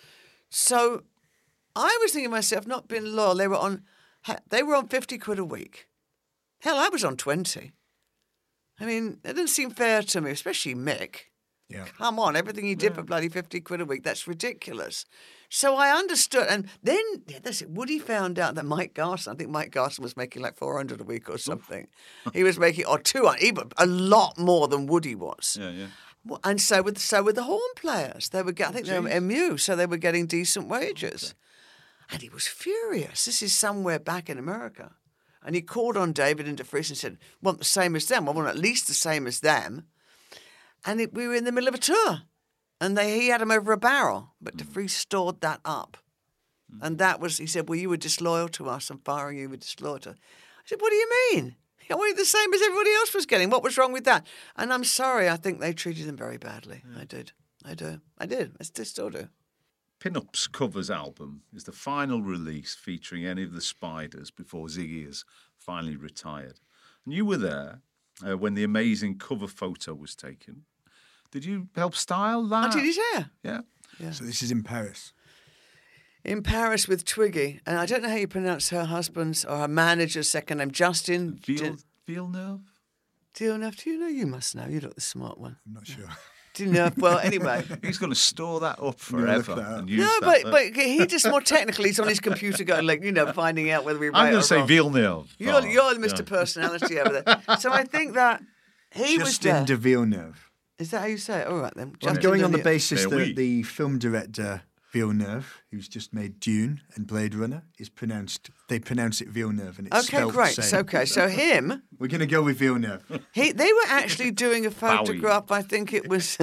So I was thinking to myself, not been loyal, they were on, they were on fifty quid a week. Hell, I was on twenty. I mean, it didn't seem fair to me, especially Mick.
Yeah.
Come on, everything he did for bloody fifty quid a week, that's ridiculous. So I understood. And then, yeah, that's it, Woody found out that Mike Garson, I think Mike Garson was making like four hundred a week or something. He was making, or two hundred, even a lot more than Woody was.
Yeah, yeah.
Well, and so with so with the horn players, they were, get- I think they were
Jeez.
M U, so they were getting decent wages. And he was furious. This is somewhere back in America. And he called on David and DeFries and said, want the same as them. I want at least the same as them. And it, we were in the middle of a tour. And they, he had him over a barrel. But DeFries stored that up. And that was, he said, well, you were disloyal to us and firing you were disloyal to us. I said, what do you mean? I wanted the same as everybody else was getting. What was wrong with that? And I'm sorry, I think they treated him very badly. I did. I do. I did. I still still do.
Pin-Ups Covers album is the final release featuring any of the Spiders before Ziggy has finally retired. And you were there uh, when the amazing cover photo was taken. Did you help style that?
I did his hair.
Yeah.
So this is in Paris.
In Paris with Twiggy. And I don't know how you pronounce her husband's or her manager's second name. Justin.
Viel, Villeneuve?
Do you know? Do you know? You must know. You look the smart one.
I'm not sure.
Do you know? Well, anyway.
He's going to store that up
gonna look
forever
that up.
and use
No,
that.
but but he just more technically, he's on his computer going like, you know, finding out whether we right
I'm going
or
to say
wrong.
Villeneuve.
You're,
Oh,
you're Mister
yeah.
Personality over there. So I think that he was
Justin
there.
de Villeneuve.
Is that how you say it? All right then.
Well, I'm
Justin
going on the
Villeneuve.
basis
Mais oui.
that the film director Villeneuve, who's just made Dune and Blade Runner, is pronounced. They pronounce it Villeneuve, and it's
Okay,
spelled
great.
the
So,
same.
okay, so him,
We're going to go with Villeneuve.
he, they were actually doing a photograph. I think it was.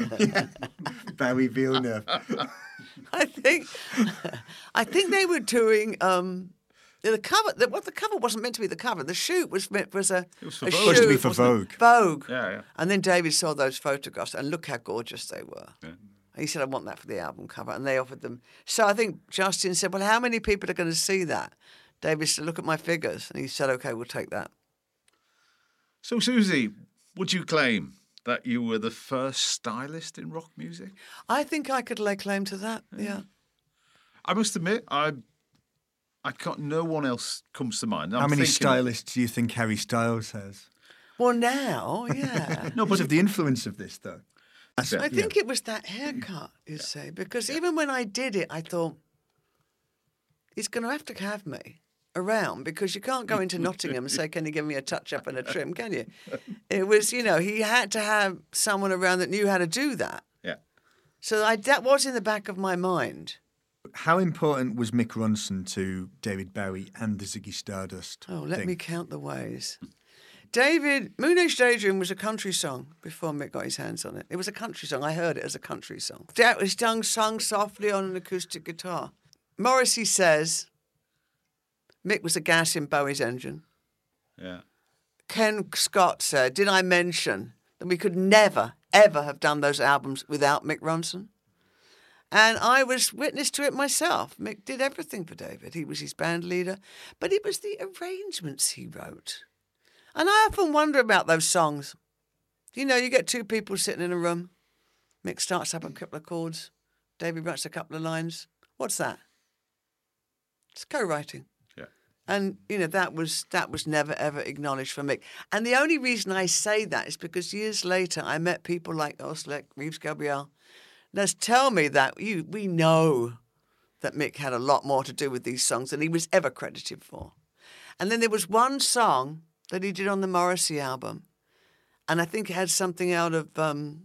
Barry Villeneuve.
I think, I think they were doing um, the cover. The, what the cover wasn't meant to be the cover. The shoot was meant was a.
It was for
a
Vogue.
Supposed to be
shoot,
for
wasn't
Vogue.
it? Vogue.
Yeah, yeah.
And then David saw those photographs and look how gorgeous they were.
Yeah.
And he said, I want that for the album cover. And they offered them. So I think Justin said, well, how many people are going to see that? David said, look at my figures. And he said, okay, we'll take that.
So, Susie, would you claim that you were the first stylist in rock music?
I think I could lay claim to that. Yeah.
I must admit, I, I can't. No one else comes to mind.
How
I'm
many
thinking-
stylists do you think Harry Styles has?
Well, now, yeah.
No, but of the influence of this, though. That's-
Yeah.
I think it was that haircut, you see, because even when I did it, I thought, he's going to have to have me around because you can't go into Nottingham and say, can you give me a touch-up and a trim, can you? It was, you know, he had to have someone around that knew how to do that.
Yeah.
So I, that was in the back of my mind.
How important was Mick Ronson to David Bowie and the Ziggy Stardust
Oh, let
thing?
me count the ways. David, Moon Age Daydream was a country song before Mick got his hands on it. It was a country song. I heard it as a country song. That was done, sung softly on an acoustic guitar. Morrissey says Mick was a gas in Bowie's engine.
Yeah.
Ken Scott said, did I mention that we could never, ever have done those albums without Mick Ronson? And I was witness to it myself. Mick did everything for David. He was his band leader. But it was the arrangements he wrote. And I often wonder about those songs. You know, you get two people sitting in a room. Mick starts up a couple of chords. David writes a couple of lines. What's that? It's co-writing.
Yeah.
And, you know, that was that was never, ever acknowledged for Mick. And the only reason I say that is because years later I met people like Oslek, Reeves Gabriel. Let's tell me that you we know that Mick had a lot more to do with these songs than he was ever credited for. And then there was one song that he did on the Morrissey album, and I think it had something out of um,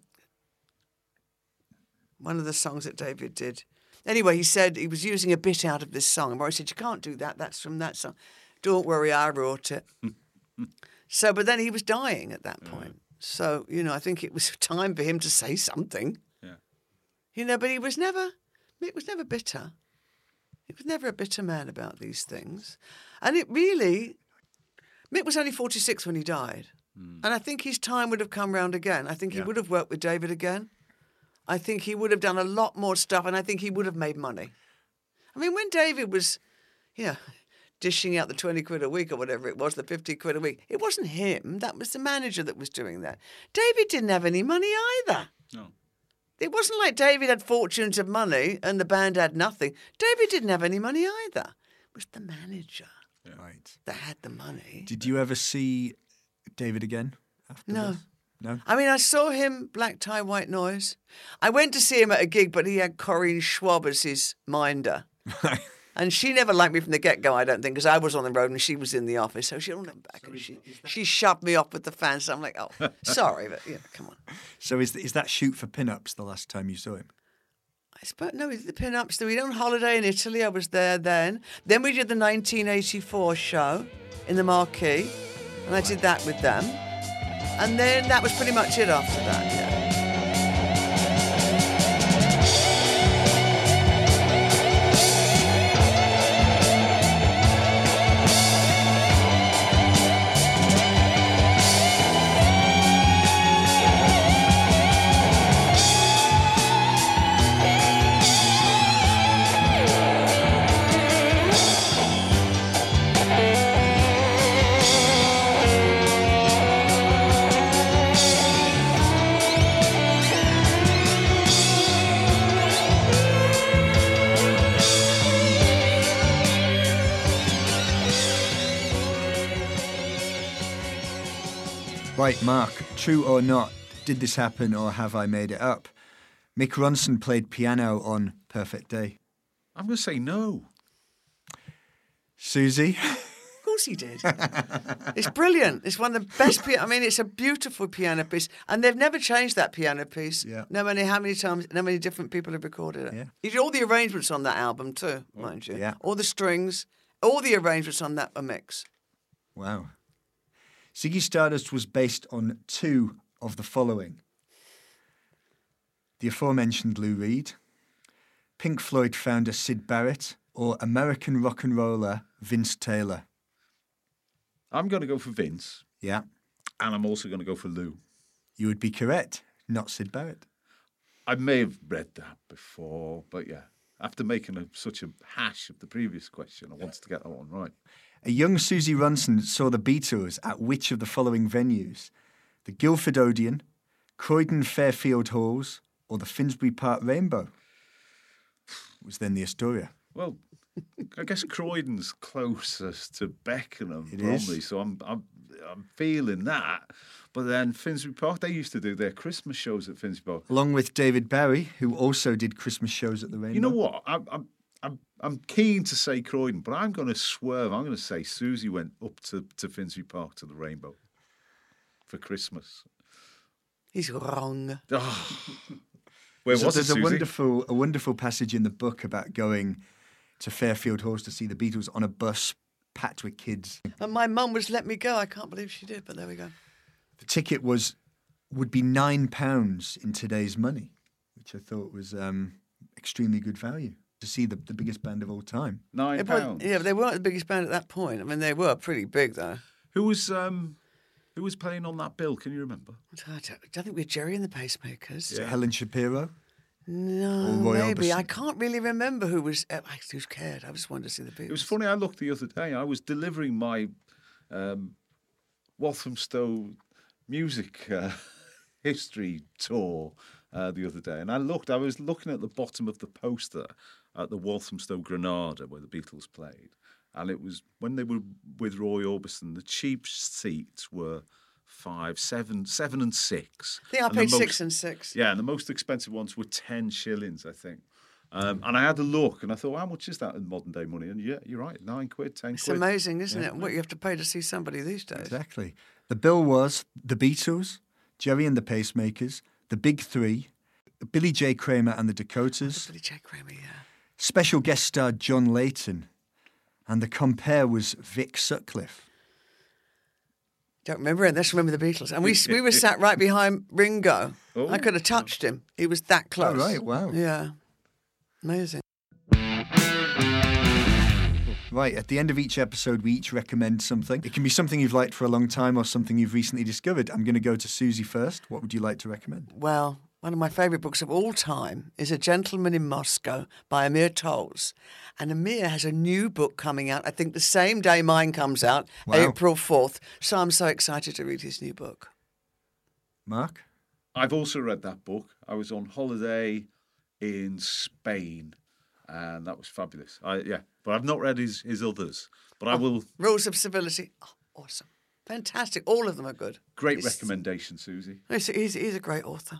one of the songs that David did. Anyway, he said he was using a bit out of this song, and Morrissey said, "You can't do that, that's from that song." "Don't worry, I wrote it." So, but then he was dying at that point. So, you know, I think it was time for him to say something.
Yeah.
You know, but he was never, Mick was never bitter. He was never a bitter man about these things. And it really, Mick was only forty-six when he died. Mm. And I think his time would have come round again. I think he
Yeah.
would have worked with David again. I think he would have done a lot more stuff, and I think he would have made money. I mean, when David was, you know, dishing out the twenty quid a week or whatever it was, the fifty quid a week, it wasn't him. That was the manager that was doing that. David didn't have any money either.
No.
It wasn't like David had fortunes of money and the band had nothing. David didn't have any money either. It was the manager
Right.
that had the money.
Did you ever see David again after
No.
this? No.
I mean, I saw him, Black Tie, White Noise. I went to see him at a gig, but he had Corinne Schwab as his minder. And she never liked me from the get-go, I don't think, because I was on the road and she was in the office. So she don't look back and she, she shoved me off with the fans. So I'm like, oh, sorry, but, you know, come on.
So is is that shoot for pin-ups the last time you saw him?
I suppose, no, we did the pin-ups. We did on holiday in Italy. I was there then. Then we did the nineteen eighty-four show in the Marquee, and I did that with them. And then that was pretty much it after that, yeah.
Right, Mark, true or not, did this happen or have I made it up? Mick Ronson played piano on Perfect Day.
I'm going to say no.
Susie?
Of course he did. It's brilliant. It's one of the best piano. I mean, it's a beautiful piano piece, and they've never changed that piano piece.
Yeah.
No matter how many times, no many different people have recorded it.
Yeah.
He did all the arrangements on that album too, mind you.
Yeah.
All the strings, all the arrangements on that are mix.
Wow. Ziggy Stardust was based on two of the following. The aforementioned Lou Reed, Pink Floyd founder Syd Barrett, or American rock and roller Vince Taylor.
I'm going to go for Vince,
Yeah,
and I'm also going to go for Lou.
you would be correct. Not Syd Barrett.
I may have read that before, but yeah. After making a, such a hash of the previous question, I wanted to get that one right.
A young Susie Ronson saw the Beatles at which of the following venues? The Guildford Odeon, Croydon Fairfield Halls, or the Finsbury Park Rainbow? It was then the Astoria.
Well, I guess Croydon's closest to Beckenham,
It
probably,
is.
so I'm, I'm I'm feeling that. But then Finsbury Park, they used to do their Christmas shows at Finsbury Park.
Along with David Bowie, who also did Christmas shows at the Rainbow.
You know what? I'm I'm I'm, I'm keen to say Croydon, but I'm going to swerve. I'm going to say Susie went up to, to Finsbury Park to the Rainbow for Christmas.
He's wrong.
Oh. Where
So
was it,
there's a
Susie?
wonderful, a wonderful passage in the book about going to Fairfield Halls to see the Beatles on a bus packed with kids.
And my mum was let me go. I can't believe she did, but there we go.
The ticket was would be nine pounds in today's money, which I thought was um, extremely good value to see the, the biggest band of all time.
Nine
Yeah, but,
pounds.
yeah, but they weren't the biggest band at that point. I mean, they were pretty big, though.
Who was um, who was playing on that bill? Can you remember?
I don't, I don't think we had Jerry and the Pacemakers.
Is it Helen Shapiro?
No,
Or Roy
maybe.
Orbison.
I can't really remember who was uh, who cared. I just wanted to see the Beatles.
It was funny. I looked the other day. I was delivering my um, Walthamstow music uh, history tour uh, the other day, and I looked. I was looking at the bottom of the poster at the Walthamstow Granada where the Beatles played, and it was when they were with Roy Orbison. The cheap seats were five, seven, seven, and six.
I think I
And the
paid
most-
six and six.
Yeah, and the most expensive ones were ten shillings, I think. Um, and I had a look, and I thought, how much is that in modern day money? And yeah, you're right, nine quid, ten
It's
quid.
amazing, isn't it? What you have to pay to see somebody these days.
Exactly. The bill was the Beatles, Jerry and the Pacemakers, the Big Three, Billy J. Kramer and the Dakotas,
Billy J. Kramer, yeah.
special guest star John Layton, and the compere was Vic Sutcliffe.
Don't remember it. Let's remember the Beatles. And we we were sat right behind Ringo.
Oh.
I could have touched him. He was that close.
Oh, right, wow.
Yeah. Amazing.
Right, at the end of each episode, we each recommend something. It can be something you've liked for a long time or something you've recently discovered. I'm going to go to Susie first. What would you like to recommend?
Well, one of my favourite books of all time is A Gentleman in Moscow by Amir Tolls. And Amir has a new book coming out, I think the same day mine comes out,
Wow.
April fourth. So I'm so excited to read his new book.
Mark?
I've also read that book. I was on holiday in Spain, and that was fabulous. I, yeah, but I've not read his, his others. But I will.
Rules of Civility. Oh, awesome. Fantastic. All of them are good.
Great
He's-
recommendation, Susie.
He's, he's, he's a great author.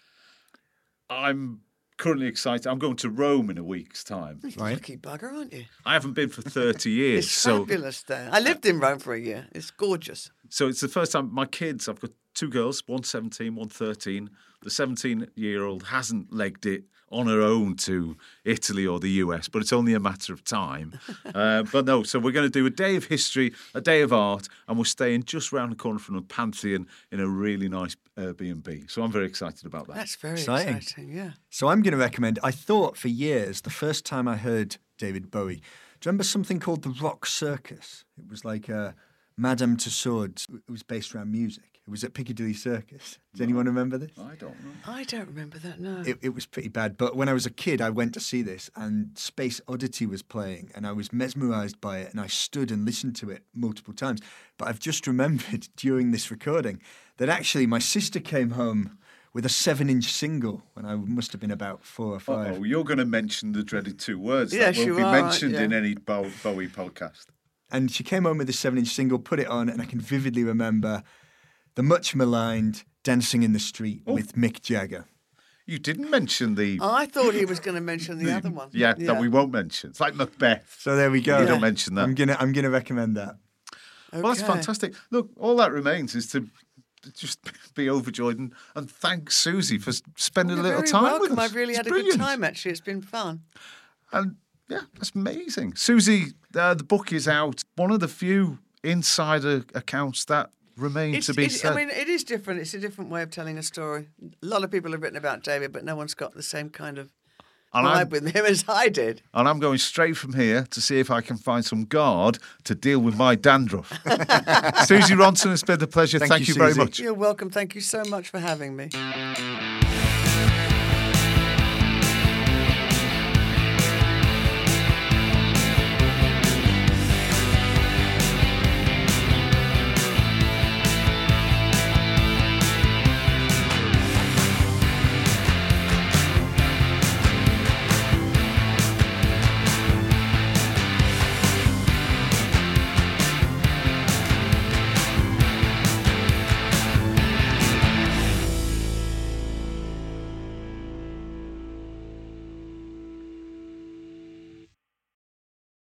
I'm currently excited. I'm going to Rome in a week's time.
Right.
Lucky bugger, aren't you?
I haven't been for thirty years,
It's
so
fabulous there. I lived in Rome for a year. It's gorgeous.
so it's the first time my kids. I've got two girls, one seventeen, one thirteen. The seventeen-year-old hasn't legged it on her own to Italy or the U S, but it's only a matter of time. uh, but no, so we're going to do a day of history, a day of art, and we're staying just round the corner from the Pantheon in a really nice Airbnb. So I'm very excited about that.
That's very
Exciting.
exciting. Yeah.
So I'm going to recommend, I thought for years, the first time I heard David Bowie, do you remember something called the Rock Circus? It was like a Madame Tussauds. It was based around music. It was at Piccadilly Circus. Does anyone remember this?
I don't know.
I don't remember that, no.
It, it was pretty bad. But when I was a kid, I went to see this, and Space Oddity was playing, and I was mesmerised by it, and I stood and listened to it multiple times. But I've just remembered during this recording that actually my sister came home with a seven-inch single when I must have been about four or five.
Oh, you're going to mention the dreaded two words
Yes,
that
you
won't be
are,
mentioned
yeah.
in any Bow- Bowie podcast.
And she came home with a seven-inch single, put it on, and I can vividly remember the much maligned Dancing in the Street
Oh.
with Mick Jagger.
You didn't mention the
I thought he was going to mention the other one.
yeah, that we won't mention. It's like Macbeth.
So there we go.
You don't mention that.
I'm gonna, I'm gonna recommend that.
Okay.
Well, that's fantastic. Look, all that remains is to just be overjoyed and, and thank Susie for s- spending
You're
a little
very
time
welcome.
with us.
I've really
It's
had a
brilliant.
good time, actually. It's been fun.
And yeah, that's amazing. Susie, uh, the book is out. One of the few insider accounts that remain
It's,
to be
it's-
said.
I mean, it is different. It's a different way of telling a story. A lot of people have written about David, but no one's got the same kind of
and,
vibe
I'm,
with him as I did.
and I'm going straight from here to see if I can find some guard to deal with my dandruff. Susie Ronson, it's been a pleasure.
Thank
Thank,
you,
you very
Susie.
much.
You're welcome. Thank you so much for having me.